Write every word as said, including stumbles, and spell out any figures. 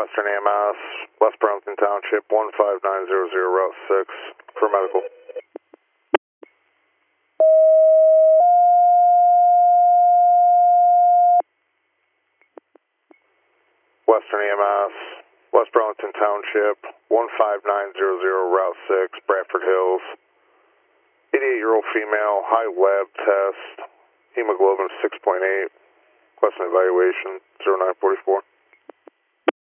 Western A M S, West Burlington Township, one five nine zero zero, Route six, for medical. Western A M S, West Burlington Township, one five nine zero zero, Route six, Bradford Hills. eighty-eight-year-old female, high lab test, hemoglobin six point eight, question evaluation, zero nine four four.